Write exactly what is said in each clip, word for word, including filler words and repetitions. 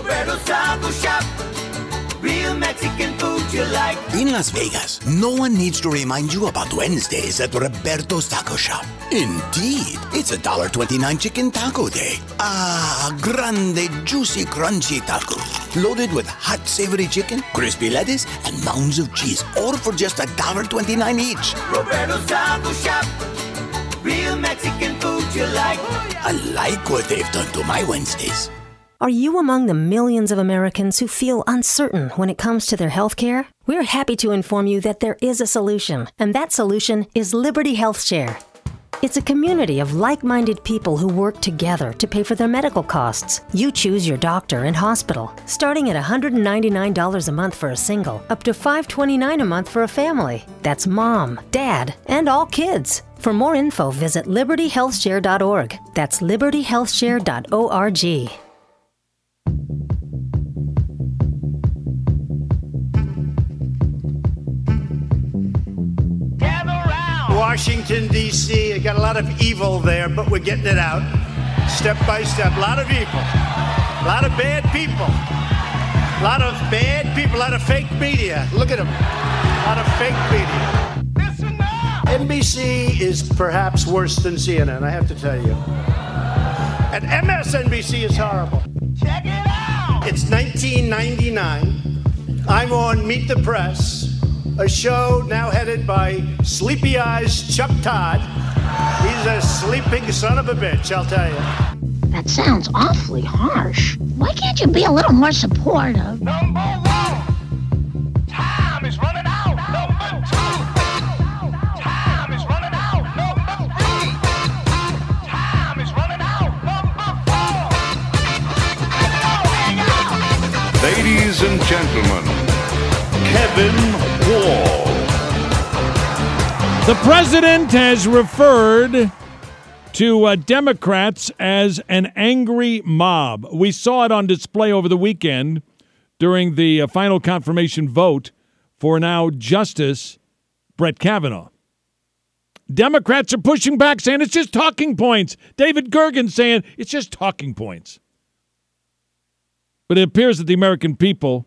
Roberto's Taco Shop. Real Mexican food you like. In Las Vegas, no one needs to remind you about Wednesdays at Roberto's Taco Shop. Indeed, it's a one dollar twenty-nine chicken taco day. Ah, grande, juicy, crunchy taco. Loaded with hot, savory chicken, crispy lettuce, and mounds of cheese. All for just one dollar twenty-nine each. Roberto's Taco Shop. Real Mexican food you like. I like what they've done to my Wednesdays. Are you among the millions of Americans who feel uncertain when it comes to their health care? We're happy to inform you that there is a solution, and that solution is Liberty Health Share. It's a community of like-minded people who work together to pay for their medical costs. You choose your doctor and hospital, starting at one hundred ninety-nine dollars a month for a single, up to five hundred twenty-nine dollars a month for a family. That's mom, dad, and all kids. For more info, visit liberty health share dot org. That's liberty health share dot org. Washington, D C, got a lot of evil there, but we're getting it out step by step. A lot of evil, a lot of bad people, a lot of bad people, a lot of fake media. Look at them, a lot of fake media. Listen up. N B C is perhaps worse than C N N, I have to tell you. And M S N B C is horrible. Check it out. It's nineteen ninety-nine. I'm on Meet the Press, a show now headed by Sleepy Eyes Chuck Todd. He's a sleeping son of a bitch, I'll tell you. That sounds awfully harsh. Why can't you be a little more supportive? Number one, time is running out. Number two, time is running out. Number three, time is running out. Number four. Ladies and gentlemen, Kevin Wall. The president has referred to uh, Democrats as an angry mob. We saw it on display over the weekend during the uh, final confirmation vote for now Justice Brett Kavanaugh. Democrats are pushing back, saying it's just talking points. David Gergen saying it's just talking points. But it appears that the American people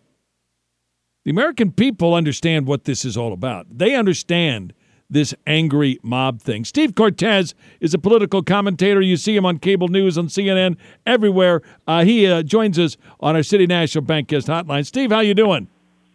The American people understand what this is all about. They understand this angry mob thing. Steve Cortez is a political commentator. You see him on cable news, on C N N, everywhere. Uh, he uh, joins us on our City National Bank Guest Hotline. Steve, how you doing?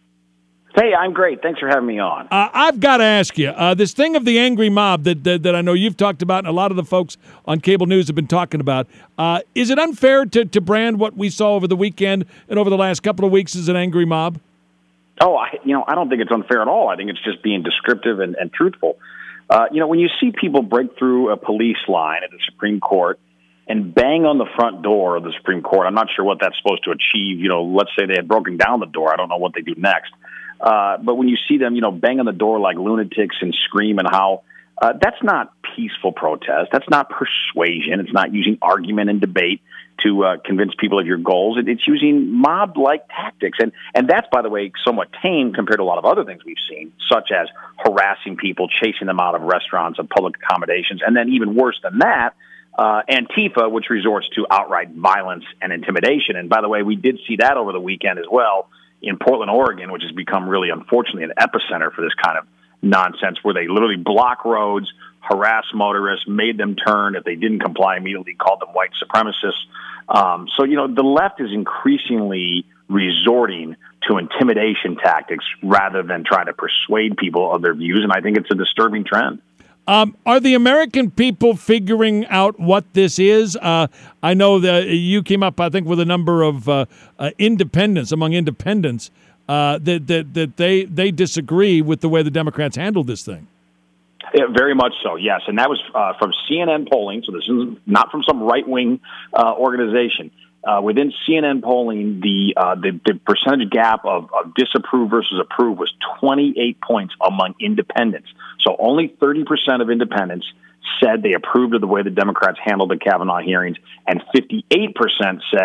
Hey, I'm great. Thanks for having me on. Uh, I've got to ask you, uh, this thing of the angry mob that, that that I know you've talked about and a lot of the folks on cable news have been talking about, uh, is it unfair to, to brand what we saw over the weekend and over the last couple of weeks as an angry mob? Oh, I, you know, I don't think it's unfair at all. I think it's just being descriptive and, and truthful. Uh, you know, when you see people break through a police line at the Supreme Court and bang on the front door of the Supreme Court, I'm not sure what that's supposed to achieve. You know, let's say they had broken down the door. I don't know what they do next. Uh, but when you see them, you know, bang on the door like lunatics and scream and howl, uh, that's not peaceful protest. That's not persuasion. It's not using argument and debate to uh, convince people of your goals. It, it's using mob-like tactics. And, and that's, by the way, somewhat tame compared to a lot of other things we've seen, such as harassing people, chasing them out of restaurants and public accommodations, and then even worse than that, uh, Antifa, which resorts to outright violence and intimidation. And, by the way, we did see that over the weekend as well in Portland, Oregon, which has become really, unfortunately, an epicenter for this kind of nonsense, where they literally block roads, harass motorists, made them turn. If they didn't comply immediately, called them white supremacists. Um, so, you know, the left is increasingly resorting to intimidation tactics rather than trying to persuade people of their views, and I think it's a disturbing trend. Um, are the American people figuring out what this is? Uh, I know that you came up, I think, with a number of uh, uh, independents, among independents, uh, that, that, that they, they disagree with the way the Democrats handled this thing. Yeah, very much so, yes. And that was uh, from C N N polling, so this is not from some right-wing uh, organization. Uh, within C N N polling, the, uh, the the percentage gap of, of disapprove versus approve was twenty-eight points among independents. So only thirty percent of independents said they approved of the way the Democrats handled the Kavanaugh hearings, and fifty-eight percent said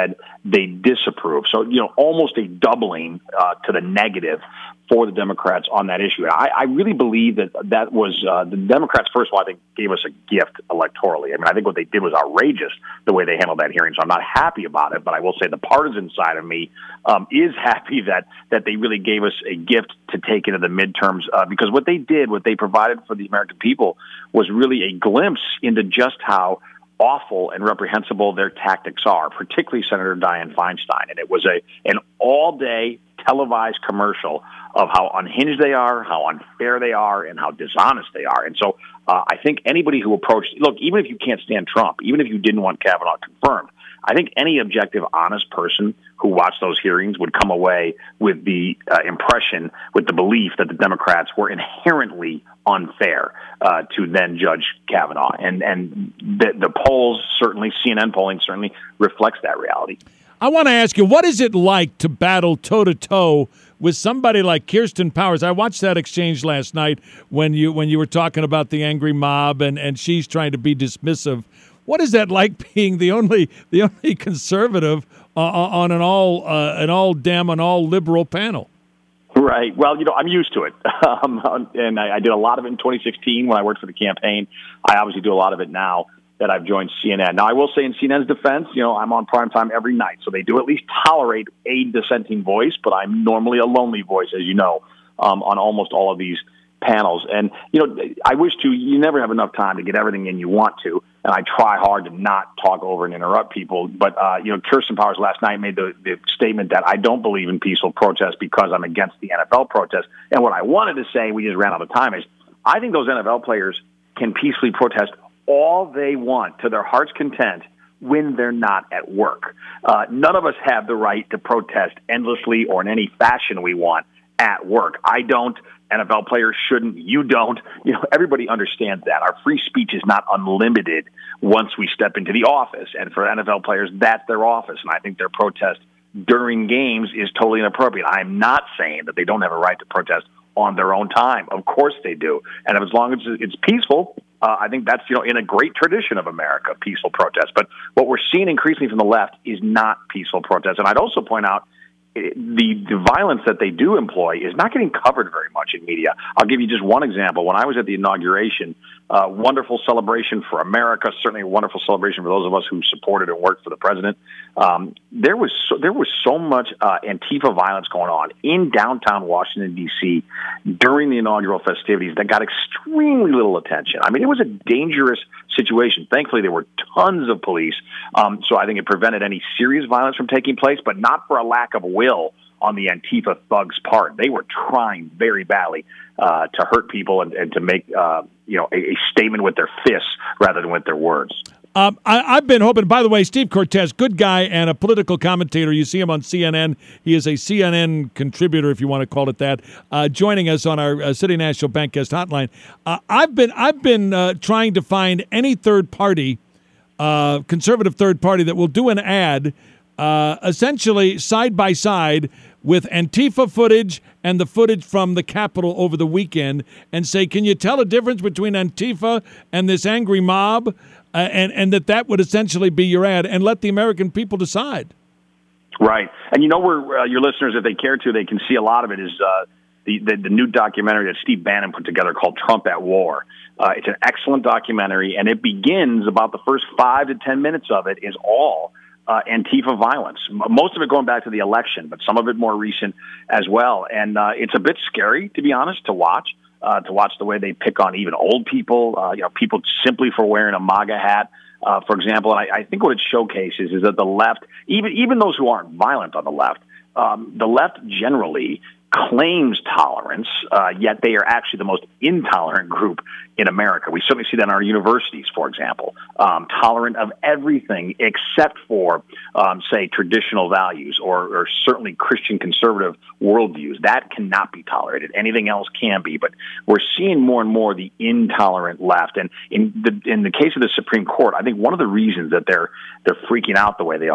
they disapprove. So, you know, almost a doubling uh, to the negative for the Democrats on that issue. I, I really believe that that was uh, the Democrats, first of all, I think gave us a gift electorally. I mean, I think what they did was outrageous, the way they handled that hearing. So I'm not happy about it, but I will say the partisan side of me um, is happy that, that they really gave us a gift to take into the midterms uh, because what they did, what they provided for the American people was really a glimpse into just how awful and reprehensible their tactics are, particularly Senator Dianne Feinstein. And it was a an all-day televised commercial of how unhinged they are, how unfair they are, and how dishonest they are. And so uh, I think anybody who approached, look, even if you can't stand Trump, even if you didn't want Kavanaugh confirmed, I think any objective, honest person who watched those hearings would come away with the uh, impression, with the belief that the Democrats were inherently unfair uh, to then judge Kavanaugh. And and the, the polls, certainly, C N N polling certainly reflects that reality. I want to ask you, what is it like to battle toe-to-toe with somebody like Kirsten Powers? I watched that exchange last night when you when you were talking about the angry mob and, and she's trying to be dismissive. What is that like being the only the only conservative uh, on an all uh, an all dem an all liberal panel? Right. Well, you know, I'm used to it, um, and I, I did a lot of it in twenty sixteen when I worked for the campaign. I obviously do a lot of it now that I've joined C N N. Now, I will say in C N N's defense, you know, I'm on primetime every night, so they do at least tolerate a dissenting voice, but I'm normally a lonely voice, as you know, um, on almost all of these panels. And, you know, I wish to, you never have enough time to get everything in you want to, and I try hard to not talk over and interrupt people. But, uh, you know, Kirsten Powers last night made the, the statement that I don't believe in peaceful protest because I'm against the N F L protest. And what I wanted to say, we just ran out of time, is I think those N F L players can peacefully protest all they want to their heart's content when they're not at work. Uh, none of us have the right to protest endlessly or in any fashion we want at work. I don't. N F L players shouldn't. You don't. You know, everybody understands that. Our free speech is not unlimited once we step into the office. And for N F L players, that's their office. And I think their protest during games is totally inappropriate. I'm not saying that they don't have a right to protest on their own time. Of course they do. And as long as it's peaceful, uh, I think that's, you know, in a great tradition of America, peaceful protest. But what we're seeing increasingly from the left is not peaceful protest. And I'd also point out the, the violence that they do employ is not getting covered very much in media. I'll give you just one example. When I was at the inauguration, uh, wonderful celebration for America, certainly a wonderful celebration for those of us who supported and worked for the president. Um, there was so, there was so much uh, Antifa violence going on in downtown Washington, D C during the inaugural festivities that got extremely little attention. I mean, it was a dangerous situation. Thankfully, there were tons of police, um, so I think it prevented any serious violence from taking place, but not for a lack of will on the Antifa thugs' part. They were trying very badly uh, to hurt people and, and to make uh, you know a, a statement with their fists rather than with their words. Um, I, I've been hoping, by the way, Steve Cortes, good guy and a political commentator. You see him on C N N. He is a C N N contributor, if you want to call it that, uh, joining us on our uh, City National Bank Guest Hotline. Uh, I've been I've been uh, trying to find any third party, uh, conservative third party, that will do an ad uh, essentially side by side with Antifa footage and the footage from the Capitol over the weekend and say, can you tell a difference between Antifa and this angry mob? Uh, and, and that that would essentially be your ad, and let the American people decide. Right. And you know where uh, your listeners, if they care to, they can see a lot of it is uh, the, the, the new documentary that Steve Bannon put together called Trump at War. Uh, it's an excellent documentary, and it begins about the first five to ten minutes of it is all uh, Antifa violence. Most of it going back to the election, but some of it more recent as well. And uh, it's a bit scary, to be honest, to watch. Uh, to watch the way they pick on even old people, uh, you know, people simply for wearing a MAGA hat, uh, for example. And I, I think what it showcases is that the left, even even those who aren't violent on the left, um, the left generally claims tolerance, uh, yet they are actually the most intolerant group in America. We certainly see that in our universities, for example, um, tolerant of everything except for, um, say, traditional values or, or certainly Christian conservative worldviews. That cannot be tolerated. Anything else can be. But we're seeing more and more the intolerant left. And in the in the case of the Supreme Court, I think one of the reasons that they're they're freaking out the way they are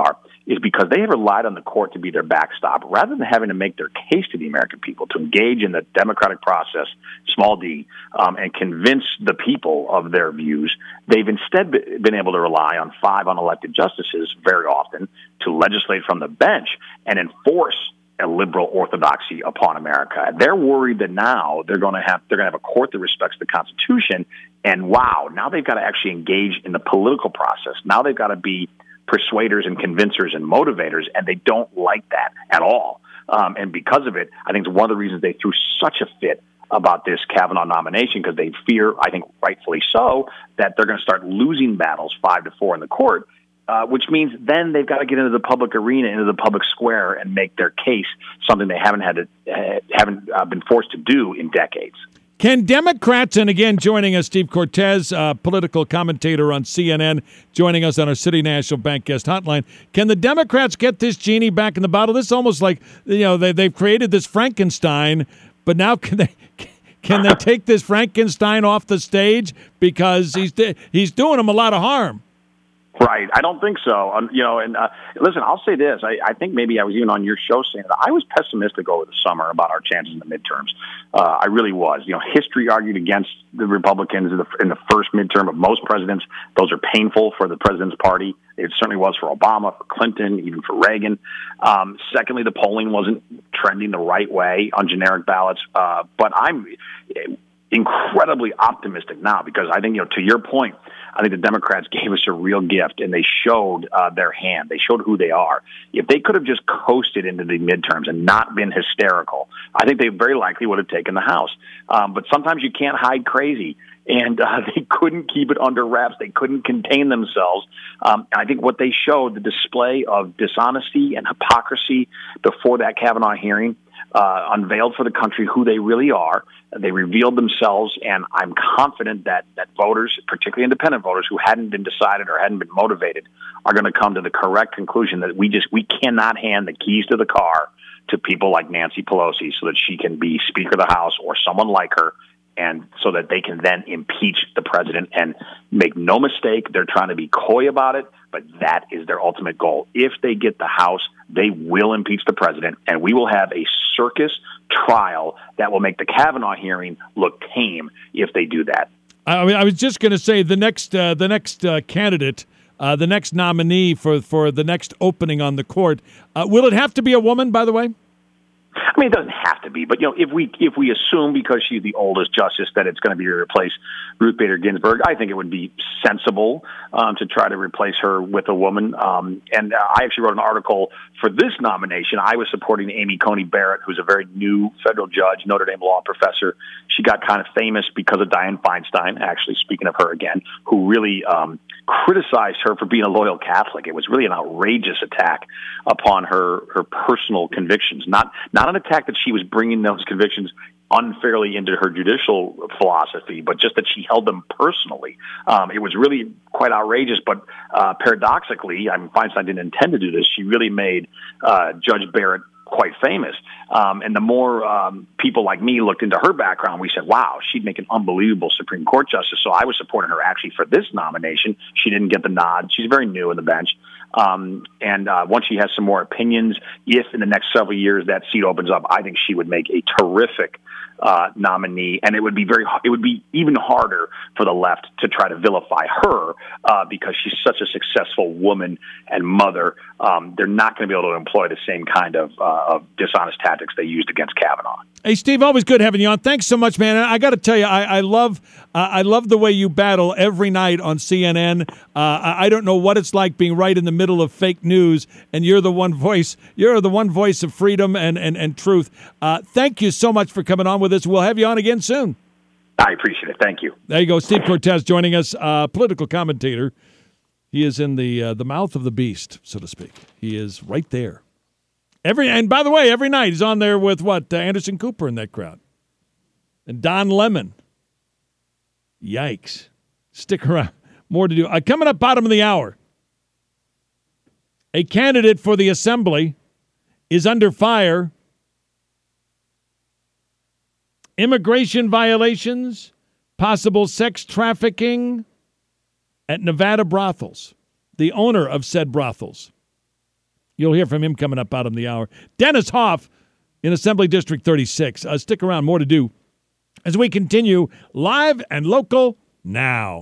is because they have relied on the court to be their backstop rather than having to make their case to the American people, to engage in the democratic process, small d, um, and convince the people of their views. They've instead been able to rely on five unelected justices very often to legislate from the bench and enforce a liberal orthodoxy upon America. They're worried that now they're going to have they're going to have a court that respects the Constitution, and wow, now they've got to actually engage in the political process. Now they've got to be persuaders and convincers and motivators, and they don't like that at all. Um, and because of it, I think it's one of the reasons they threw such a fit about this Kavanaugh nomination, because they fear, I think rightfully so, that they're going to start losing battles five to four in the court. Uh, which means then they've got to get into the public arena, into the public square, and make their case, something they haven't had to, uh, haven't uh, been forced to do in decades. Can Democrats, and again, joining us, Steve Cortes, uh, political commentator on C N N, joining us on our City National Bank guest hotline, can the Democrats get this genie back in the bottle? This is almost like, you know, they, they've created this Frankenstein, but now can they can they take this Frankenstein off the stage, because he's he's doing them a lot of harm? Right. I don't think so. Um, you know, and uh, listen, I'll say this. I, I think maybe I was even on your show saying that I was pessimistic over the summer about our chances in the midterms. Uh, I really was. You know, history argued against the Republicans in the, in the first midterm of most presidents. Those are painful for the president's party. It certainly was for Obama, for Clinton, even for Reagan. Um, secondly, the polling wasn't trending the right way on generic ballots. Uh, but I'm incredibly optimistic now, because I think, you know, to your point, I think the Democrats gave us a real gift, and they showed uh, their hand. They showed who they are. If they could have just coasted into the midterms and not been hysterical, I think they very likely would have taken the House. Um, but sometimes you can't hide crazy, and uh, they couldn't keep it under wraps. They couldn't contain themselves. Um, I think what they showed, the display of dishonesty and hypocrisy before that Kavanaugh hearing, uh, unveiled for the country who they really are. They revealed themselves, and I'm confident that, that voters, particularly independent voters who hadn't been decided or hadn't been motivated, are going to come to the correct conclusion that we just we cannot hand the keys to the car to people like Nancy Pelosi so that she can be Speaker of the House or someone like her, and so that they can then impeach the president. And make no mistake, they're trying to be coy about it, but that is their ultimate goal. If they get the House, they will impeach the president, and we will have a circus trial that will make the Kavanaugh hearing look tame if they do that. I mean, I was just going to say the next uh, the next uh, candidate, uh, the next nominee for, for the next opening on the court, uh, will it have to be a woman, by the way? I mean, it doesn't have to be, but, you know, if we if we assume, because she's the oldest justice, that it's going to be to replace Ruth Bader Ginsburg, I think it would be sensible um, to try to replace her with a woman. Um, and uh, I actually wrote an article for this nomination. I was supporting Amy Coney Barrett, who's a very new federal judge, Notre Dame law professor. She got kind of famous because of Dianne Feinstein, actually, speaking of her again, who really um, criticized her for being a loyal Catholic. It was really an outrageous attack upon her her personal convictions, not not an attack that she was bringing those convictions unfairly into her judicial philosophy, but just that she held them personally. Um, it was really quite outrageous, but uh, paradoxically, I mean, Feinstein didn't intend to do this. She really made uh, Judge Barrett quite famous. Um, and the more um, people like me looked into her background, we said, wow, she'd make an unbelievable Supreme Court justice. So I was supporting her actually for this nomination. She didn't get the nod. She's very new in the bench. Um, and uh, once she has some more opinions, if in the next several years that seat opens up, I think she would make a terrific uh, nominee. And it would be very, it would be even harder for the left to try to vilify her uh, because she's such a successful woman and mother. Um, they're not going to be able to employ the same kind of, uh, of dishonest tactics they used against Kavanaugh. Hey, Steve, always good having you on. Thanks so much, man. I got to tell you, I, I love uh, I love the way you battle every night on C N N. Uh, I don't know what it's like being right in the middle of fake news, and you're the one voice. You're the one voice of freedom and and, and truth. Uh, thank you so much for coming on with us. We'll have you on again soon. I appreciate it. Thank you. There you go, Steve Cortes joining us, uh, political commentator. He is in the uh, the mouth of the beast, so to speak. He is right there. Every and by the way, every night he's on there with what uh, Anderson Cooper in that crowd, and Don Lemon. Yikes! Stick around. More to do. Uh, coming up, bottom of the hour. A candidate for the assembly is under fire. Immigration violations, possible sex trafficking at Nevada brothels. The owner of said brothels You'll hear from him coming up out in the hour. Dennis Hoff in Assembly District thirty-six. Uh, stick around, more to do as we continue live and local now.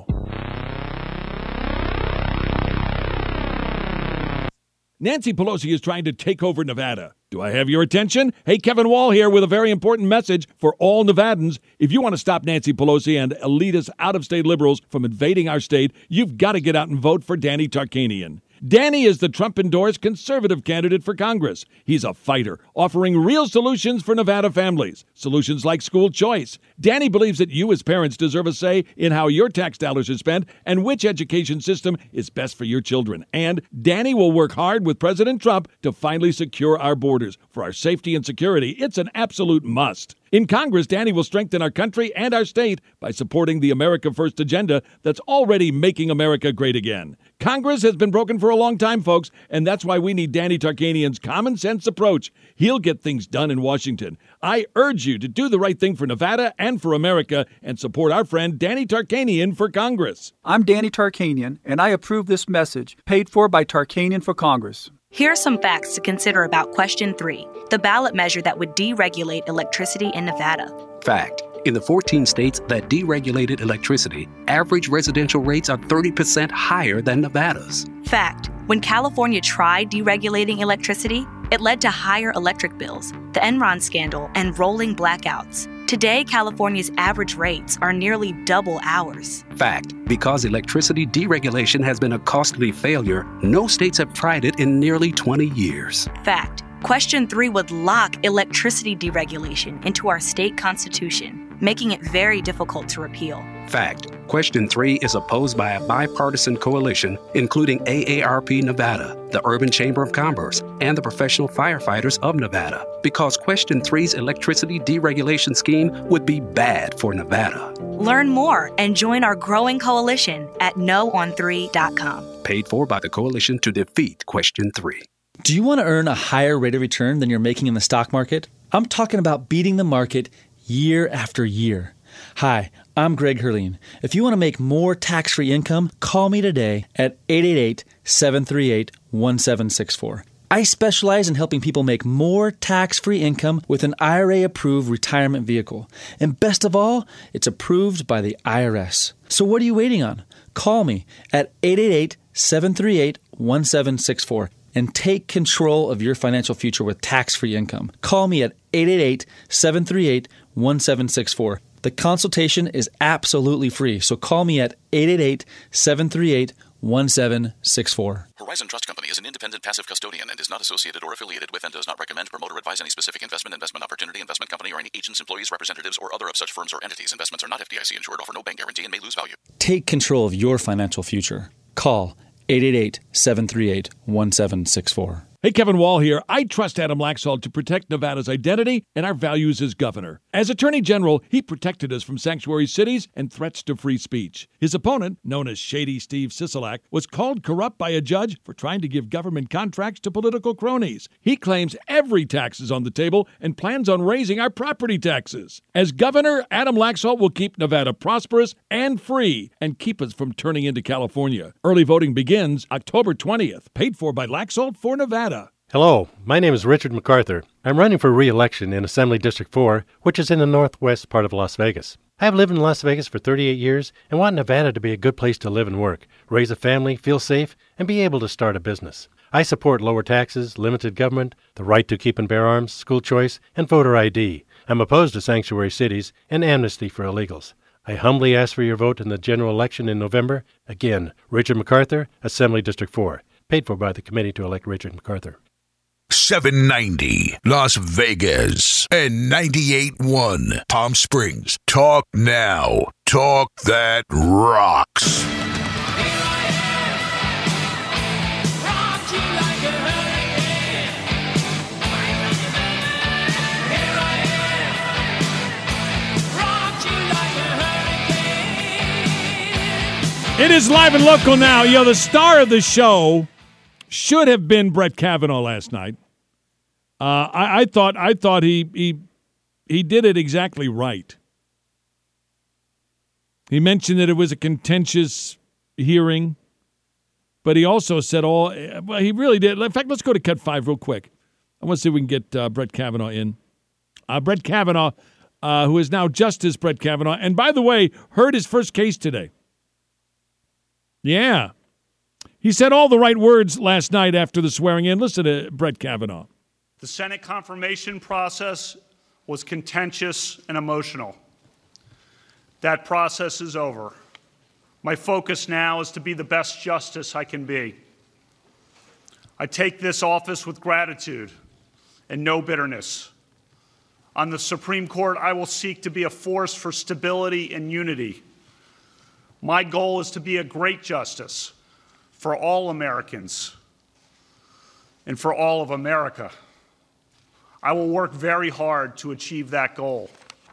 Nancy Pelosi is trying to take over Nevada. Do I have your attention? Hey, Kevin Wall here with a very important message for all Nevadans. If you want to stop Nancy Pelosi and elitist out-of-state liberals from invading our state, you've got to get out and vote for Danny Tarkanian. Danny is the Trump-endorsed conservative candidate for Congress. He's a fighter, offering real solutions for Nevada families. Solutions like school choice. Danny believes that you as parents deserve a say in how your tax dollars are spent and which education system is best for your children. And Danny will work hard with President Trump to finally secure our borders. For our safety and security, it's an absolute must. In Congress, Danny will strengthen our country and our state by supporting the America First agenda that's already making America great again. Congress has been broken for a long time, folks, and that's why we need Danny Tarkanian's common sense approach. He'll get things done in Washington. I urge you to do the right thing for Nevada and for America and support our friend Danny Tarkanian for Congress. I'm Danny Tarkanian, and I approve this message, paid for by Tarkanian for Congress. Here are some facts to consider about question three, the ballot measure that would deregulate electricity in Nevada. Fact. In the fourteen states that deregulated electricity, average residential rates are thirty percent higher than Nevada's. Fact. When California tried deregulating electricity, it led to higher electric bills, the Enron scandal, and rolling blackouts. Today, California's average rates are nearly double ours. Fact. Because electricity deregulation has been a costly failure, no states have tried it in nearly twenty years. Fact. Question three would lock electricity deregulation into our state constitution, making it very difficult to repeal. Fact. Question three is opposed by a bipartisan coalition, including A A R P Nevada, the Urban Chamber of Commerce, and the Professional Firefighters of Nevada, because Question three's electricity deregulation scheme would be bad for Nevada. Learn more and join our growing coalition at no on three dot com. Paid for by the coalition to defeat Question three. Do you want to earn a higher rate of return than you're making in the stock market? I'm talking about beating the market year after year. Hi, I'm Greg Herleen. If you want to make more tax-free income, call me today at eight eight eight, seven three eight, one seven six four. I specialize in helping people make more tax-free income with an I R A-approved retirement vehicle. And best of all, it's approved by the I R S. So what are you waiting on? Call me at eight eight eight, seven three eight, one seven six four and take control of your financial future with tax-free income. Call me at eight eight eight, seven three eight, one seven six four. The consultation is absolutely free, so call me at eight eight eight, seven three eight, one seven six four. Horizon Trust Company is an independent passive custodian and is not associated or affiliated with and does not recommend, promote, or advise any specific investment, investment opportunity, investment company, or any agents, employees, representatives, or other of such firms or entities. Investments are not F D I C insured, offer no bank guarantee, and may lose value. Take control of your financial future. Call eight eight eight, seven three eight, one seven six four. Hey, Kevin Wall here. I trust Adam Laxalt to protect Nevada's identity and our values as governor. As Attorney General, he protected us from sanctuary cities and threats to free speech. His opponent, known as Shady Steve Sisolak, was called corrupt by a judge for trying to give government contracts to political cronies. He claims every tax is on the table and plans on raising our property taxes. As governor, Adam Laxalt will keep Nevada prosperous and free and keep us from turning into California. Early voting begins October twentieth. Paid for by Laxalt for Nevada. Hello, my name is Richard MacArthur. I'm running for re-election in Assembly District four, which is in the northwest part of Las Vegas. I have lived in Las Vegas for thirty-eight years and want Nevada to be a good place to live and work, raise a family, feel safe, and be able to start a business. I support lower taxes, limited government, the right to keep and bear arms, school choice, and voter I D. I'm opposed to sanctuary cities and amnesty for illegals. I humbly ask for your vote in the general election in November. Again, Richard MacArthur, Assembly District four, paid for by the Committee to Elect Richard MacArthur. seven ninety Las Vegas and ninety-eight point one Palm Springs. Talk now. Talk that rocks. It is live and local now. Yo, the star of the show should have been Brett Kavanaugh last night. Uh, I, I thought I thought he he he did it exactly right. He mentioned that it was a contentious hearing, but he also said all, well, he really did. In fact, let's go to cut five real quick. I want to see if we can get uh, Brett Kavanaugh in. Uh, Brett Kavanaugh, uh, who is now Justice Brett Kavanaugh, and by the way, heard his first case today. Yeah. He said all the right words last night after the swearing in. Listen to Brett Kavanaugh. The Senate confirmation process was contentious and emotional. That process is over. My focus now is to be the best justice I can be. I take this office with gratitude and no bitterness. On the Supreme Court, I will seek to be a force for stability and unity. My goal is to be a great justice for all Americans and for all of America. I will work very hard to achieve that goal.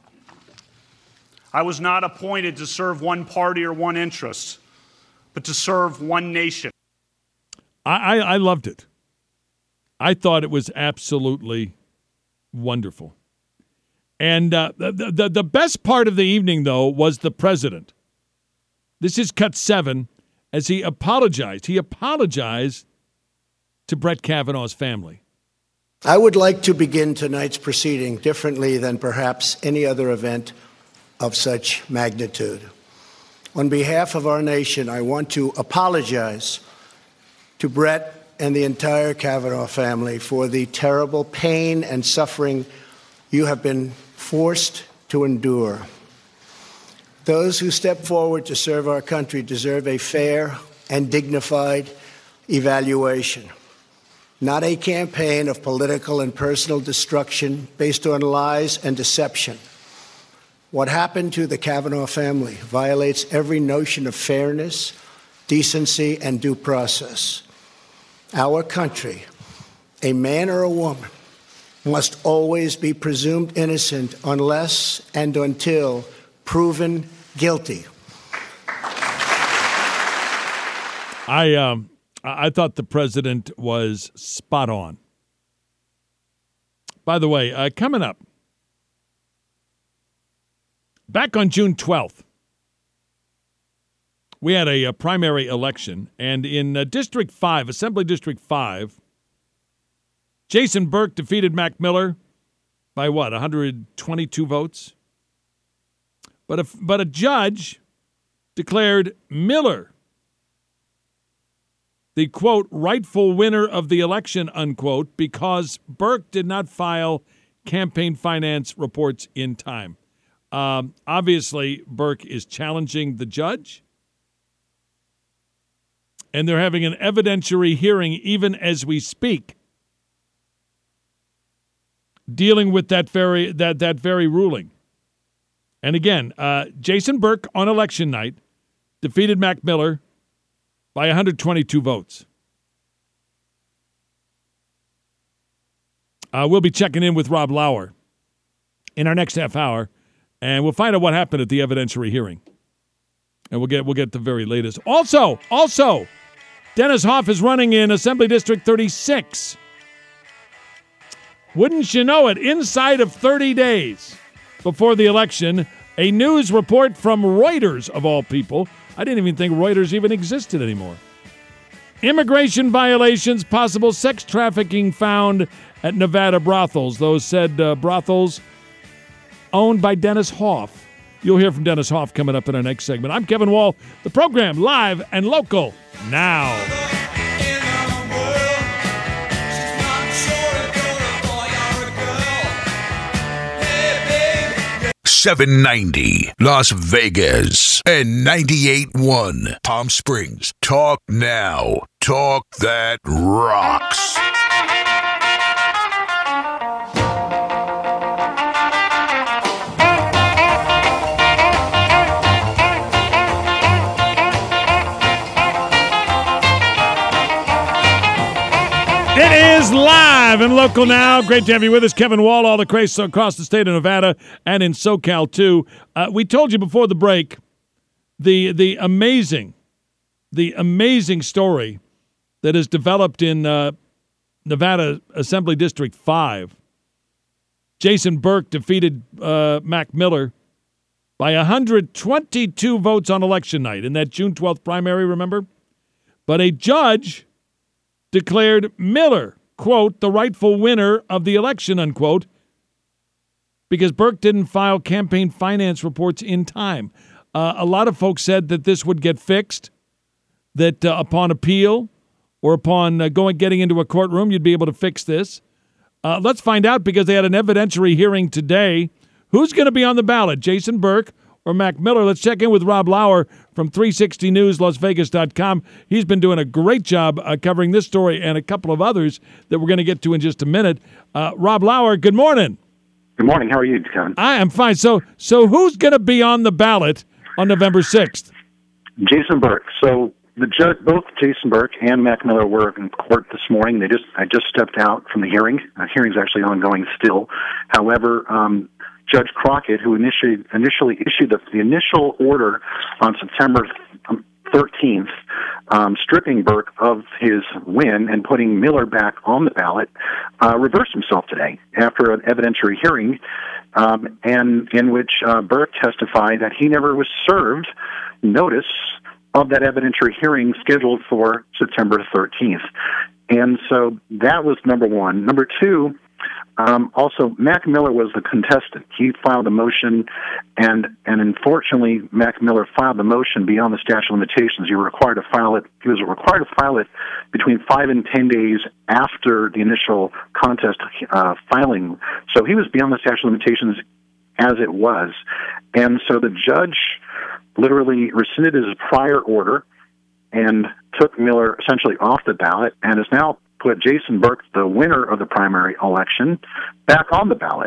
I was not appointed to serve one party or one interest, but to serve one nation. I, I, I loved it. I thought it was absolutely wonderful. And uh, the, the, the best part of the evening, though, was the president. This is cut seven, as he apologized. He apologized to Brett Kavanaugh's family. I would like to begin tonight's proceeding differently than perhaps any other event of such magnitude. On behalf of our nation, I want to apologize to Brett and the entire Kavanaugh family for the terrible pain and suffering you have been forced to endure. Those who step forward to serve our country deserve a fair and dignified evaluation, not a campaign of political and personal destruction based on lies and deception. What happened to the Kavanaugh family violates every notion of fairness, decency, and due process. Our country, a man or a woman, must always be presumed innocent unless and until proven guilty. I um I thought the president was spot on. By the way, uh, coming up, back on June twelfth, we had a, a primary election, and in uh, District five, Assembly District five, Jason Burke defeated Mac Miller by what, one hundred twenty-two votes? But a, but a judge declared Miller the, quote, rightful winner of the election, unquote, because Burke did not file campaign finance reports in time. Um, obviously, Burke is challenging the judge, and they're having an evidentiary hearing even as we speak, dealing with that very that that very ruling. And again, uh, Jason Burke on election night defeated Mac Miller by one hundred twenty-two votes. Uh, we'll be checking in with Rob Lauer in our next half hour, and we'll find out what happened at the evidentiary hearing. And we'll get we'll get the very latest. Also, also, Dennis Hoff is running in Assembly District thirty-six. Wouldn't you know it, inside of thirty days before the election, a news report from Reuters, of all people. I didn't even think Reuters even existed anymore. Immigration violations, possible sex trafficking found at Nevada brothels. Those said uh, brothels owned by Dennis Hoff. You'll hear from Dennis Hoff coming up in our next segment. I'm Kevin Wall. The program live and local now. seven ninety Las Vegas and ninety-eight point one Palm Springs. Talk now. Talk that rocks. It is live and local now. Great to have you with us. Kevin Wall, all the craze across the state of Nevada and in SoCal, too. Uh, we told you before the break the the amazing, the amazing story that has developed in uh, Nevada Assembly District five. Jason Burke defeated uh, Mac Miller by one hundred twenty-two votes on election night in that June twelfth primary, remember? But a judge declared Miller, quote, the rightful winner of the election, unquote, because Burke didn't file campaign finance reports in time. Uh, a lot of folks said that this would get fixed, that uh, upon appeal or upon uh, going getting into a courtroom, you'd be able to fix this. Uh, let's find out, because they had an evidentiary hearing today. Who's going to be on the ballot, Jason Burke or Mac Miller? Let's check in with Rob Lauer from three sixty news las vegas dot com. He's been doing a great job uh, covering this story and a couple of others that we're going to get to in just a minute. Uh, Rob Lauer, good morning. Good morning. How are you, Kevin? I am fine. So, so who's going to be on the ballot on November sixth? Jason Burke. So the judge, both Jason Burke and Mac Miller were in court this morning. They just, I just stepped out from the hearing. The hearing's actually ongoing still. However, um, Judge Crockett, who initially initially issued the, the initial order on September thirteenth, um, stripping Burke of his win and putting Miller back on the ballot, uh, reversed himself today after an evidentiary hearing, um, and in which uh, Burke testified that he never was served notice of that evidentiary hearing scheduled for September thirteenth. And so that was number one. Number two, Um, also, Mac Miller was the contestant. He filed a motion, and and unfortunately, Mac Miller filed the motion beyond the statute of limitations. You were required to file it. He was required to file it between five and ten days after the initial contest uh, filing. So he was beyond the statute of limitations as it was, and so the judge literally rescinded his prior order and took Miller essentially off the ballot, and is now put Jason Burke, the winner of the primary election, back on the ballot.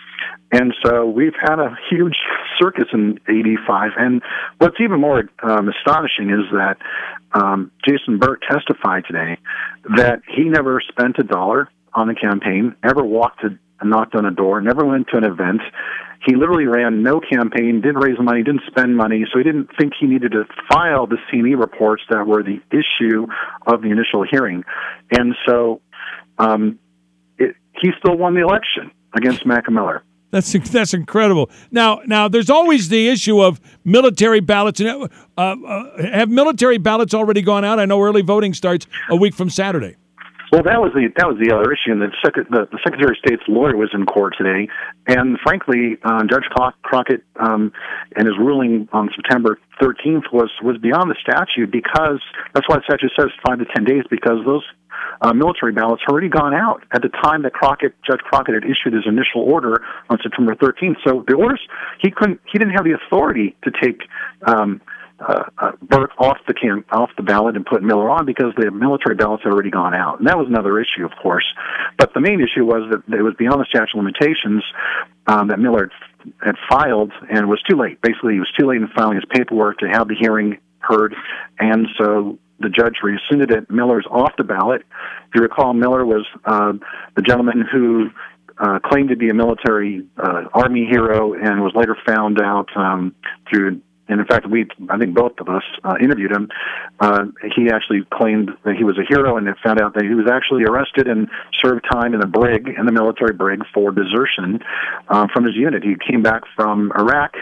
And so we've had a huge circus in eighty-five. And what's even more um, astonishing is that um, Jason Burke testified today that he never spent a dollar on the campaign, ever walked and knocked on a door, never went to an event. He literally ran no campaign, didn't raise money, didn't spend money, so he didn't think he needed to file the C and E reports that were the issue of the initial hearing. And so um, it, he still won the election against Mac Miller. That's that's incredible. Now, now there's always the issue of military ballots. Uh, uh, have military ballots already gone out? I know early voting starts a week from Saturday. Well, that was the that was the other issue, and the, Sec- the, the Secretary of State's lawyer was in court today, and frankly, uh, Judge Crockett um, and his ruling on September thirteenth was was beyond the statute, because that's why the statute says five to ten days, because those uh, military ballots had already gone out at the time that Crockett Judge Crockett had issued his initial order on September thirteenth. So the orders he couldn't he didn't have the authority to take. Um, Uh, uh, Burke off the cam- off the ballot and put Miller on, because the military ballots had already gone out. And that was another issue, of course. But the main issue was that it was beyond the statute of limitations um, that Miller had, had filed, and it was too late. Basically, he was too late in filing his paperwork to have the hearing heard, and so the judge rescinded it. Miller's off the ballot. If you recall, Miller was uh, the gentleman who uh, claimed to be a military uh, Army hero and was later found out um, through And in fact, we, I think both of us uh, interviewed him. Uh, he actually claimed that he was a hero, and it found out that he was actually arrested and served time in the brig, in the military brig, for desertion uh, from his unit. He came back from Iraq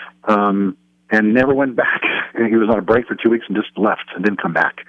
um, and never went back. He was on a break for two weeks and just left and didn't come back.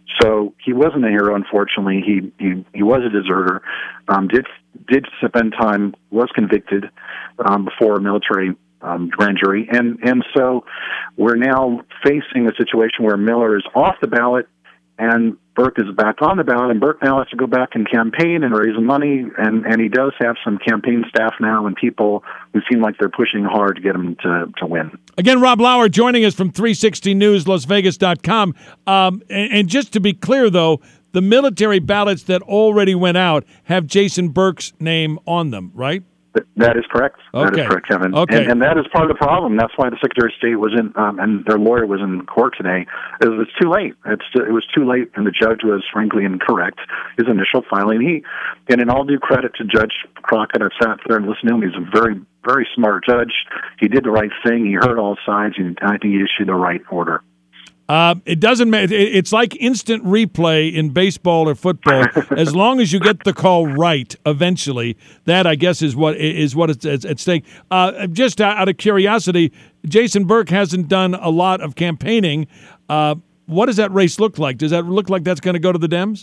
So he wasn't a hero, unfortunately. He he, he was a deserter. Um, did did spend time, was convicted um, before a military Um, grand jury, and and so we're now facing a situation where Miller is off the ballot and Burke is back on the ballot, and Burke now has to go back and campaign and raise money, and, and he does have some campaign staff now and people who seem like they're pushing hard to get him to, to win. Again, Rob Lauer joining us from three sixty news las vegas dot com. Um, and, and just to be clear, though, the military ballots that already went out have Jason Burke's name on them, right? That is correct. Okay. That is correct, Kevin. Okay. And, and that is part of the problem. That's why the Secretary of State was in, um, and their lawyer was in court today. It was too late. It's it was too late, and the judge was frankly incorrect. His initial filing. He, and in all due credit to Judge Crockett, I've sat there and listened to him. He's a very, very smart judge. He did the right thing. He heard all sides, and I think he issued the right order. Uh, it doesn't matter. It's like instant replay in baseball or football. As long as you get the call right, eventually, that I guess is what is what is at stake. Uh, just out of curiosity, Jason Burke hasn't done a lot of campaigning. Uh, what does that race look like? Does that look like that's going to go to the Dems?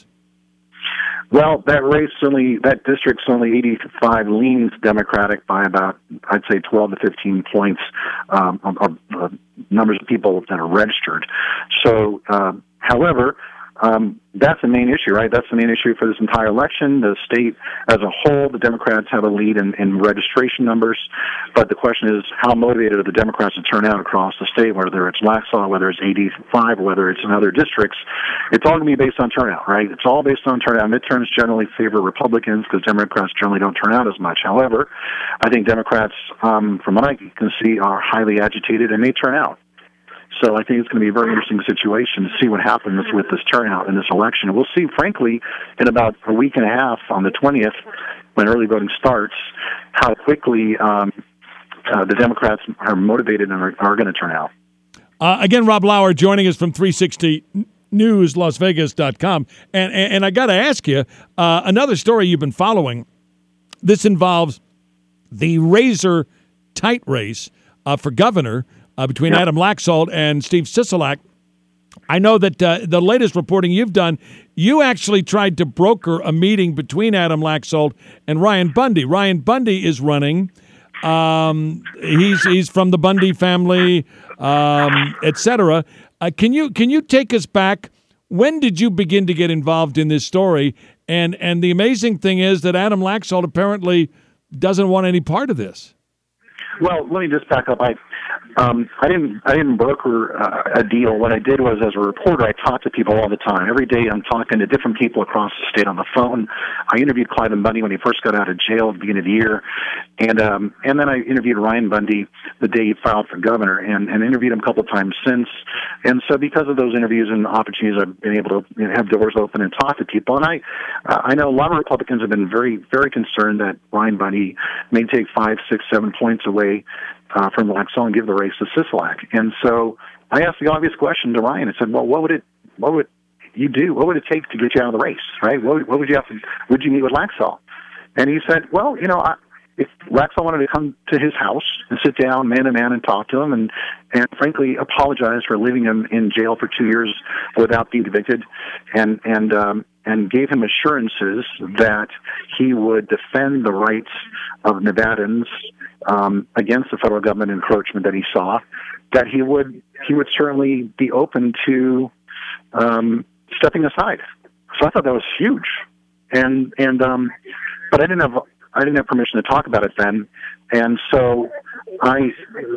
Well, that race only, that district's only eighty-five leans Democratic by about, I'd say, twelve to fifteen points um, of, of, of numbers of people that are registered. So, uh, however, um, that's the main issue, right? That's the main issue for this entire election. The state as a whole, the Democrats have a lead in, in registration numbers, but the question is how motivated are the Democrats to turn out across the state, whether it's Laxalt, whether it's eighty-five, or whether it's in other districts. It's all going to be based on turnout, right? It's all based on turnout. Midterms generally favor Republicans because Democrats generally don't turn out as much. However, I think Democrats, um, from what I can see, are highly agitated and may turn out. So I think it's going to be a very interesting situation to see what happens with this turnout in this election. And we'll see, frankly, in about a week and a half on the twentieth, when early voting starts, how quickly um, uh, the Democrats are motivated and are, are going to turn out. Uh, again, Rob Lauer joining us from three sixty news las vegas dot com. And, and, and I got to ask you, uh, another story you've been following. This involves the razor-tight race uh, for governor Uh, between yeah. Adam Laxalt and Steve Sisolak. I know that uh, the latest reporting you've done, you actually tried to broker a meeting between Adam Laxalt and Ryan Bundy. Ryan Bundy is running. Um, he's he's from the Bundy family, um, et cetera. Uh, can you can you take us back? When did you begin to get involved in this story? And and the amazing thing is that Adam Laxalt apparently doesn't want any part of this. Well, let me just back up. I um, I didn't I didn't broker uh, a deal. What I did was, as a reporter, I talked to people all the time. Every day, I'm talking to different people across the state on the phone. I interviewed Cliven Bundy when he first got out of jail at the beginning of the year, and um, and then I interviewed Ryan Bundy the day he filed for governor, and, and interviewed him a couple of times since. And so, because of those interviews and opportunities, I've been able to you know, have doors open and talk to people. And I uh, I know a lot of Republicans have been very very concerned that Ryan Bundy may take five, six, seven points away Uh, from Laxalt and give the race to Sisolak. And so I asked the obvious question to Ryan. I said, well, what would it, what would you do? What would it take to get you out of the race, right? What, what would you have to, would you meet with Laxalt? And he said, well, you know, I, if Laxalt wanted to come to his house and sit down man to man and talk to him and, and frankly apologize for leaving him in jail for two years without being evicted and, and, um, and gave him assurances that he would defend the rights of Nevadans um, against the federal government encroachment that he saw, that he would he would certainly be open to um, stepping aside. So I thought that was huge, and and um, but I didn't have I didn't have permission to talk about it then, and so I.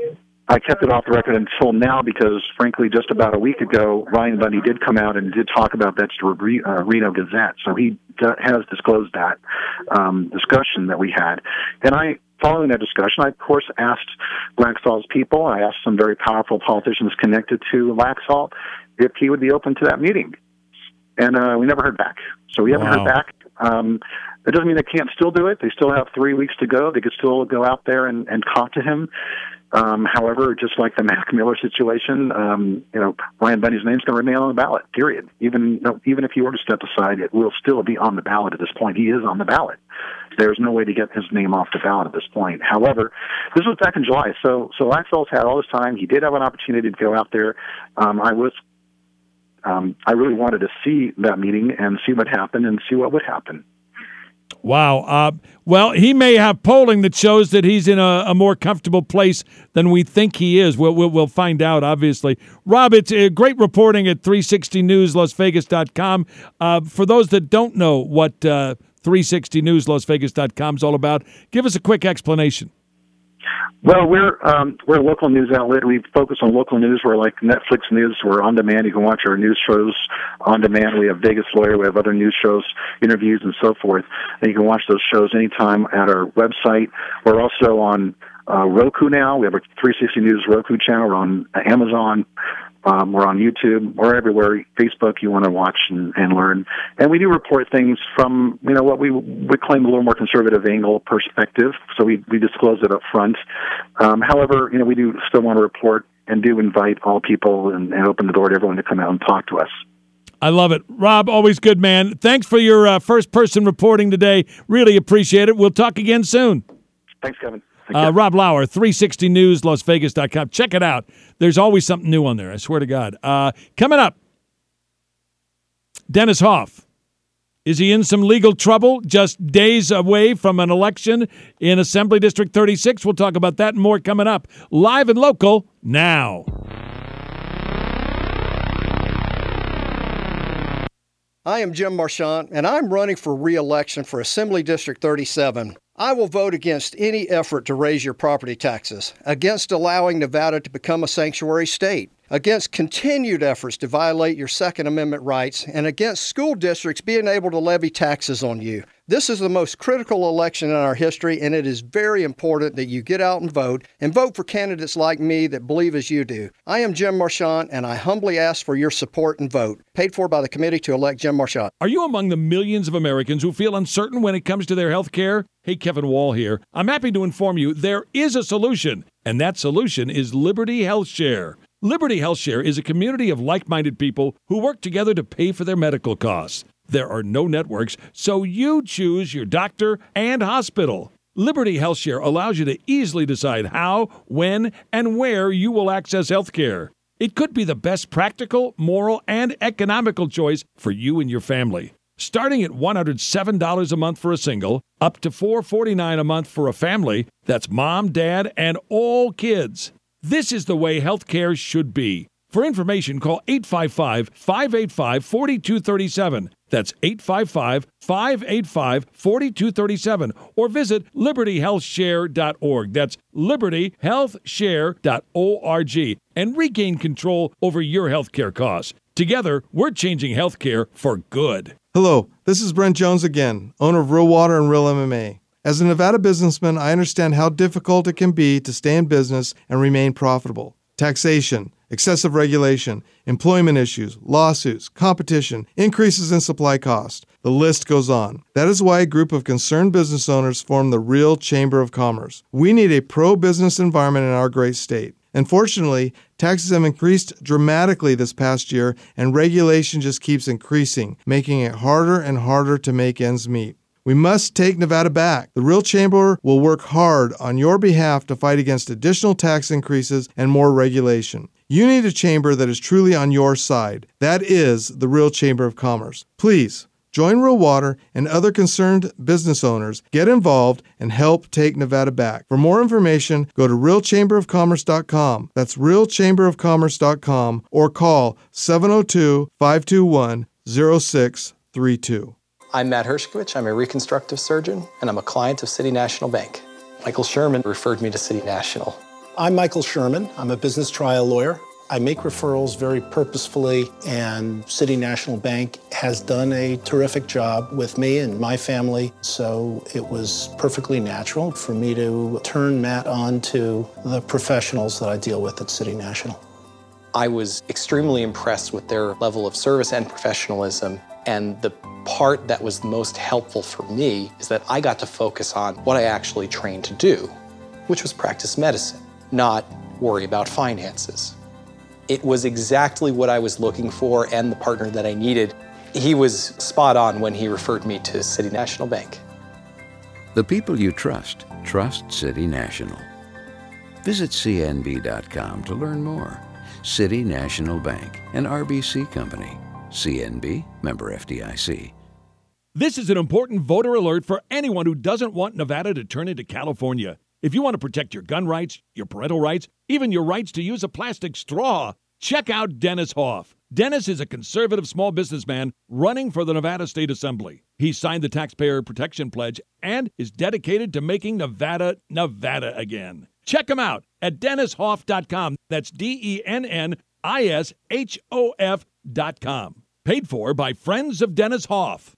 I kept it off the record until now because, frankly, just about a week ago, Ryan Bundy did come out and did talk about that to the uh, Reno Gazette. So he d- has disclosed that um, discussion that we had. And I, following that discussion, I, of course, asked Laxalt's people. I asked some very powerful politicians connected to Laxalt if he would be open to that meeting. And uh, we never heard back. So we haven't Wow. heard back. Um, that doesn't mean they can't still do it. They still have three weeks to go. They could still go out there and, and talk to him. Um, however, just like the Mac Miller situation, um, you know, Ryan Bundy's name's going to remain on the ballot, period. Even you know, even if he were to step aside, it will still be on the ballot at this point. He is on the ballot. There's no way to get his name off the ballot at this point. However, this was back in July, so so Laxalt's had all this time. He did have an opportunity to go out there. Um, I was, um, I really wanted to see that meeting and see what happened and see what would happen. Wow. Uh, well, he may have polling that shows that he's in a, a more comfortable place than we think he is. We'll, we'll, we'll find out, obviously. Rob, it's uh, great reporting at three sixty news las vegas dot com. Uh, for those that don't know what uh, three sixty news las vegas dot com is all about, give us a quick explanation. Well, we're um, we're a local news outlet. We focus on local news. We're like Netflix News. We're on demand. You can watch our news shows on demand. We have Vegas Lawyer. We have other news shows, interviews, and so forth. And you can watch those shows anytime at our website. We're also on uh, Roku now. We have a three sixty News Roku channel. We're on Amazon. Um, we're on YouTube. We're everywhere. Facebook, you want to watch and, and learn. And we do report things from, you know, what we would claim a little more conservative angle perspective. So we, we disclose it up front. Um, however, you know, we do still want to report and do invite all people and, and open the door to everyone to come out and talk to us. I love it. Rob, always good, man. Thanks for your uh, first-person reporting today. Really appreciate it. We'll talk again soon. Thanks, Kevin. Uh, Rob Lauer, three sixty news las vegas dot com. Check it out. There's always something new on there, I swear to God. Uh, coming up, Dennis Hoff. Is he in some legal trouble just days away from an election in Assembly District thirty-six? We'll talk about that and more coming up. Live and local now. I am Jim Marchant, and I'm running for re-election for Assembly District thirty-seven. I will vote against any effort to raise your property taxes, against allowing Nevada to become a sanctuary state, against continued efforts to violate your Second Amendment rights, and against school districts being able to levy taxes on you. This is the most critical election in our history, and it is very important that you get out and vote, and vote for candidates like me that believe as you do. I am Jim Marchant, and I humbly ask for your support and vote. Paid for by the committee to elect Jim Marchant. Are you among the millions of Americans who feel uncertain when it comes to their health care? Hey, Kevin Wall here. I'm happy to inform you there is a solution, and that solution is Liberty Health Share. Liberty Health Share is a community of like-minded people who work together to pay for their medical costs. There are no networks, so you choose your doctor and hospital. Liberty Health Share allows you to easily decide how, when, and where you will access health care. It could be the best practical, moral, and economical choice for you and your family. Starting at one hundred seven dollars a month for a single, up to four hundred forty-nine dollars a month for a family, that's mom, dad, and all kids. This is the way health care should be. For information, call eight five five, five eight five, four two three seven. That's eight five five, five eight five, four two three seven. Or visit liberty health share dot org. That's liberty health share dot org. And regain control over your health care costs. Together, we're changing health care for good. Hello, this is Brent Jones again, owner of Real Water and Real M M A. As a Nevada businessman, I understand how difficult it can be to stay in business and remain profitable. Taxation, excessive regulation, employment issues, lawsuits, competition, increases in supply cost. The list goes on. That is why a group of concerned business owners formed the Real Chamber of Commerce. We need a pro-business environment in our great state. Unfortunately, taxes have increased dramatically this past year, and regulation just keeps increasing, making it harder and harder to make ends meet. We must take Nevada back. The Real Chamber will work hard on your behalf to fight against additional tax increases and more regulation. You need a chamber that is truly on your side. That is the Real Chamber of Commerce. Please, join Real Water and other concerned business owners. Get involved and help take Nevada back. For more information, go to real chamber of commerce dot com. That's real chamber of commerce dot com or call seven oh two, five two one, oh six three two. I'm Matt Hershkovich. I'm a reconstructive surgeon, and I'm a client of City National Bank. Michael Sherman referred me to City National. I'm Michael Sherman. I'm a business trial lawyer. I make referrals very purposefully, and City National Bank has done a terrific job with me and my family, so it was perfectly natural for me to turn Matt on to the professionals that I deal with at City National. I was extremely impressed with their level of service and professionalism, and the part that was most helpful for me is that I got to focus on what I actually trained to do, which was practice medicine, not worry about finances. It was exactly what I was looking for and the partner that I needed. He was spot on when he referred me to City National Bank. The people you trust, trust City National. Visit C N B dot com to learn more. City National Bank, an R B C company. C N B, member F D I C. This is an important voter alert for anyone who doesn't want Nevada to turn into California. If you want to protect your gun rights, your parental rights, even your rights to use a plastic straw, check out Dennis Hoff. Dennis is a conservative small businessman running for the Nevada State Assembly. He signed the Taxpayer Protection Pledge and is dedicated to making Nevada, Nevada again. Check him out at dennis hoff dot com. That's D E N N I S H O F dot com. Paid for by Friends of Dennis Hoff.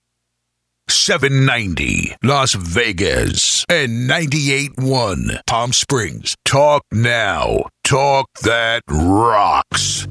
seven ninety Las Vegas and ninety-eight point one Palm Springs. Talk now. Talk that rocks.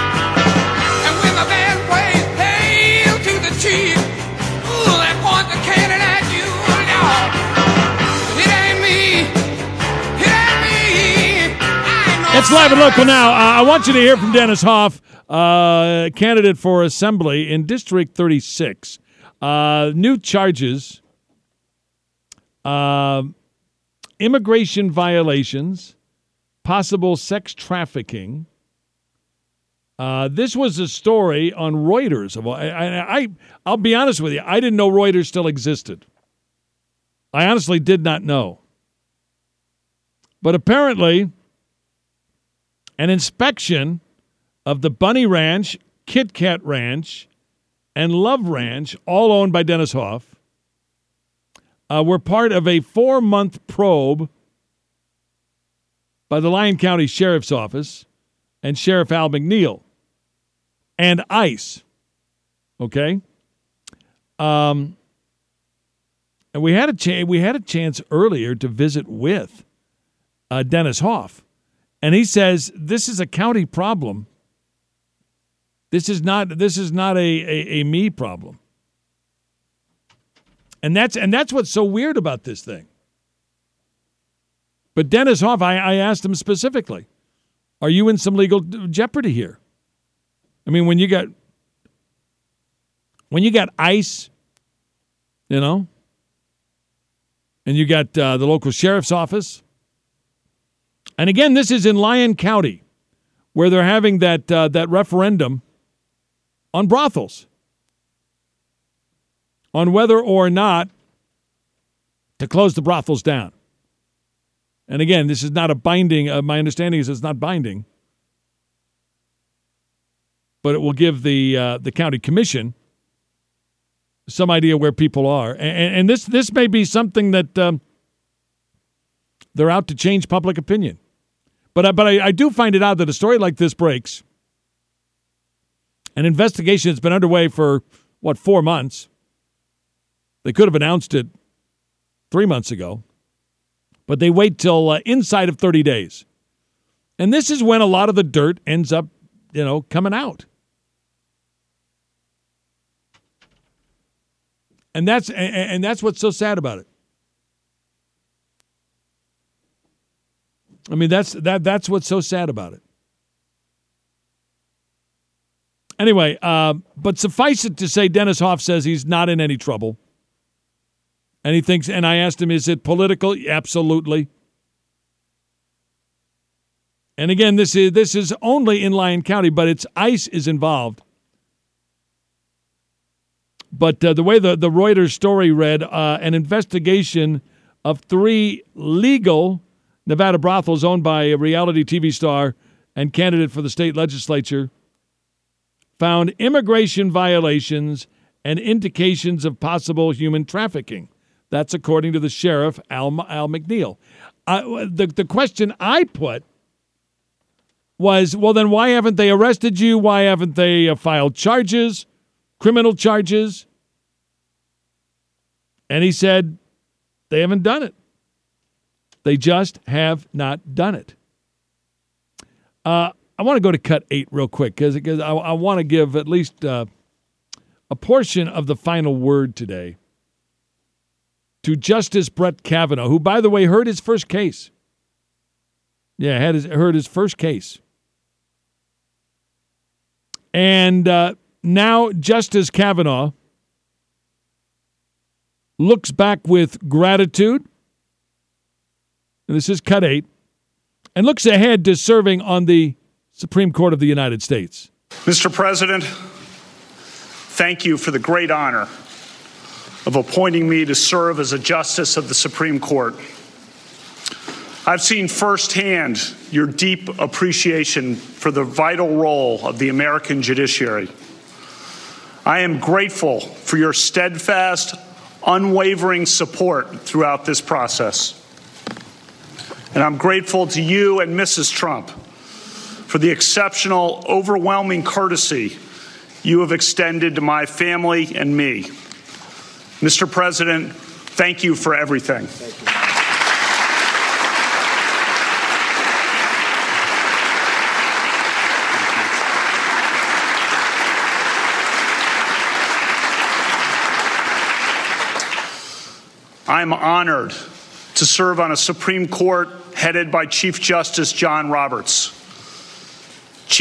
The Live and Local now. Uh, I want you to hear from Dennis Hof, uh, candidate for Assembly in District thirty-six. Uh, new charges, uh, immigration violations, possible sex trafficking. Uh, this was a story on Reuters. I, I, I, I'll be honest with you. I didn't know Reuters still existed. I honestly did not know. But apparently, an inspection of the Bunny Ranch, Kit Kat Ranch, and Love Ranch, all owned by Dennis Hof, uh, were part of a four-month probe by the Lyon County Sheriff's Office and Sheriff Al McNeil and ICE. Okay? Um, and we had a cha- we had a chance earlier to visit with uh, Dennis Hof. And he says this is a county problem. This is not this is not a, a, a me problem. And that's and that's what's so weird about this thing. But Dennis Hof, I, I asked him specifically, are you in some legal jeopardy here? I mean, when you got when you got ICE, you know, and you got uh, the local sheriff's office. And again, this is in Lyon County, where they're having that uh, that referendum on brothels, on whether or not to close the brothels down. And again, this is not a binding, uh, my understanding is it's not binding, but it will give the uh, the county commission some idea where people are. And, and this this may be something that um, they're out to change public opinion. But, I, but I, I do find it odd that a story like this breaks. An investigation has been underway for, what, four months. They could have announced it three months ago. But they wait till uh, inside of thirty days. And this is when a lot of the dirt ends up, you know, coming out. And that's and, and that's what's so sad about it. I mean, that's that that's what's so sad about it. Anyway, uh, but suffice it to say, Dennis Hof says he's not in any trouble. And he thinks, and I asked him, is it political? Absolutely. And again, this is this is only in Lyon County, but it's ICE is involved. But uh, the way the, the Reuters story read, uh, an investigation of three legal Nevada brothels owned by a reality T V star and candidate for the state legislature found immigration violations and indications of possible human trafficking. That's according to the sheriff, Al, Al McNeil. Uh, the, the question I put was, well, then why haven't they arrested you? Why haven't they uh, filed charges, criminal charges? And he said, they haven't done it. They just have not done it. Uh, I want to go to cut eight real quick because I, I want to give at least uh, a portion of the final word today to Justice Brett Kavanaugh, who, by the way, heard his first case. Yeah, had his, heard his first case. And uh, now Justice Kavanaugh looks back with gratitude. And this is cut eight. And looks ahead to serving on the Supreme Court of the United States. Mister President, thank you for the great honor of appointing me to serve as a justice of the Supreme Court. I've seen firsthand your deep appreciation for the vital role of the American judiciary. I am grateful for your steadfast, unwavering support throughout this process. And I'm grateful to you and Missus Trump for the exceptional, overwhelming courtesy you have extended to my family and me. Mister President, thank you for everything. Thank you. I'm honored to serve on a Supreme Court headed by Chief Justice John Roberts.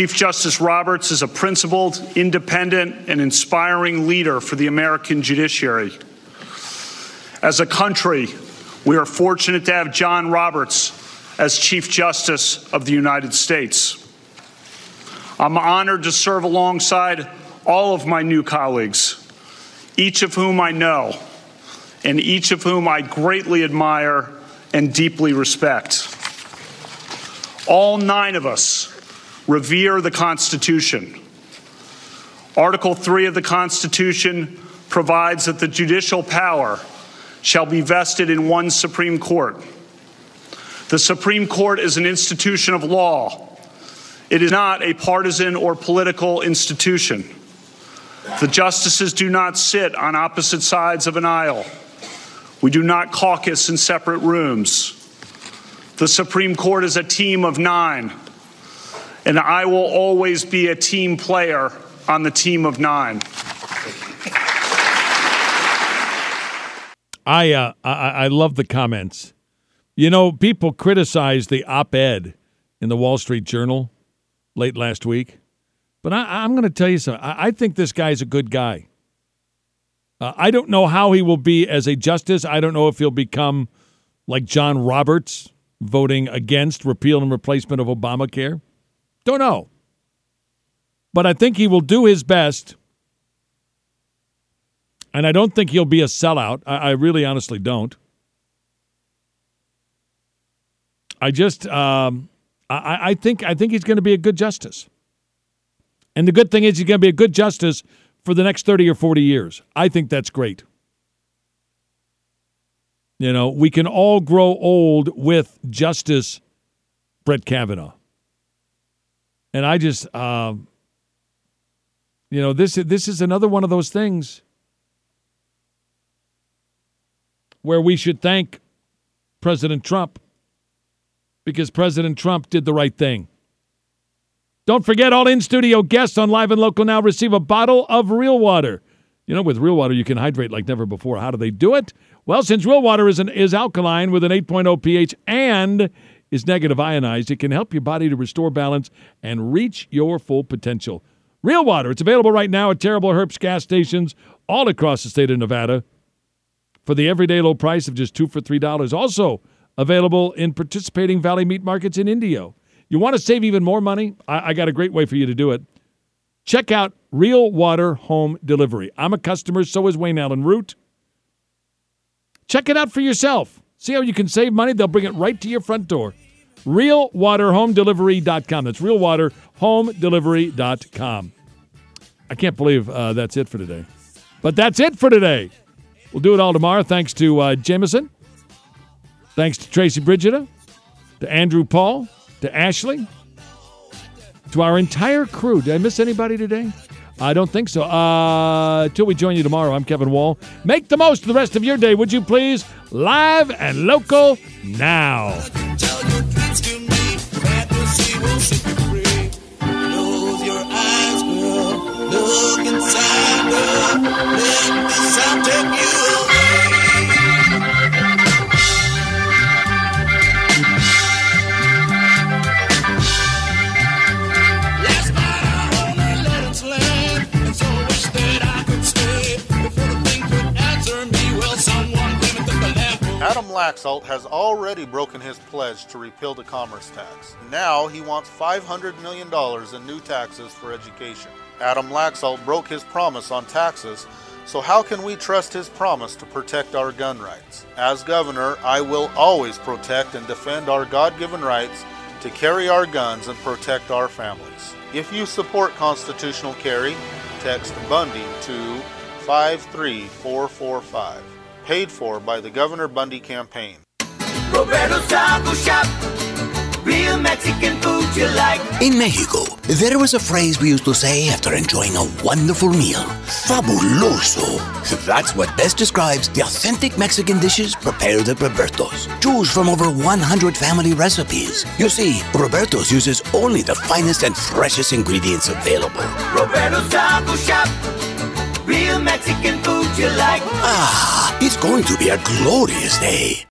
Chief Justice Roberts is a principled, independent, and inspiring leader for the American judiciary. As a country, we are fortunate to have John Roberts as Chief Justice of the United States. I'm honored to serve alongside all of my new colleagues, each of whom I know, and each of whom I greatly admire and deeply respect. All nine of us revere the Constitution. Article three of the Constitution provides that the judicial power shall be vested in one Supreme Court. The Supreme Court is an institution of law. It is not a partisan or political institution. The justices do not sit on opposite sides of an aisle. We do not caucus in separate rooms. The Supreme Court is a team of nine, and I will always be a team player on the team of nine. I, uh, I I love the comments. You know, people criticized the op-ed in the Wall Street Journal late last week, but I, I'm going to tell you something. I, I think this guy's a good guy. Uh, I don't know how he will be as a justice. I don't know if he'll become like John Roberts, voting against repeal and replacement of Obamacare. Don't know. But I think he will do his best. And I don't think he'll be a sellout. I, I really honestly don't. I just, um, I, I think I think he's going to be a good justice. And the good thing is he's going to be a good justice for the next thirty or forty years. I think that's great. You know, we can all grow old with Justice Brett Kavanaugh. And I just, um, you know, this this is another one of those things where we should thank President Trump because President Trump did the right thing. Don't forget, all in-studio guests on Live and Local now receive a bottle of Real Water. You know, with Real Water, you can hydrate like never before. How do they do it? Well, since Real Water is, an, is alkaline with an eight point oh pH and is negative ionized, it can help your body to restore balance and reach your full potential. Real Water, it's available right now at Terrible Herbst gas stations all across the state of Nevada for the everyday low price of just two for three dollars. Also available in participating Valley meat markets in Indio. You want to save even more money? I, I got a great way for you to do it. Check out Real Water Home Delivery. I'm a customer, so is Wayne Allen Root. Check it out for yourself. See how you can save money? They'll bring it right to your front door. real water home delivery dot com. That's real water home delivery dot com. I can't believe uh, that's it for today. But that's it for today. We'll do it all tomorrow. Thanks to uh, Jameson. Thanks to Tracy Brigida, to Andrew Paul, to Ashley, to our entire crew. Did I miss anybody today? I don't think so. Uh, till we join you tomorrow, I'm Kevin Wall. Make the most of the rest of your day, would you please? Live and local now. Look inside, girl. Let the sound take you away. Last night I only let it slip, and so wish that I could stay. Before the thing could answer me, well, someone came and took the lamp. Adam Laxalt has already broken his pledge to repeal the commerce tax. Now he wants five hundred million dollars in new taxes for education. Adam Laxalt broke his promise on taxes, so how can we trust his promise to protect our gun rights? As governor, I will always protect and defend our God-given rights to carry our guns and protect our families. If you support constitutional carry, text Bundy to five three four four five. Paid for by the Governor Bundy campaign. Roberto's Taco Shop. Real Mexican food you like. In Mexico, there was a phrase we used to say after enjoying a wonderful meal. Fabuloso. That's what best describes the authentic Mexican dishes prepared at Roberto's. Choose from over one hundred family recipes. You see, Roberto's uses only the finest and freshest ingredients available. Roberto's Taco Shop. Real Mexican food you like. Ah, it's going to be a glorious day.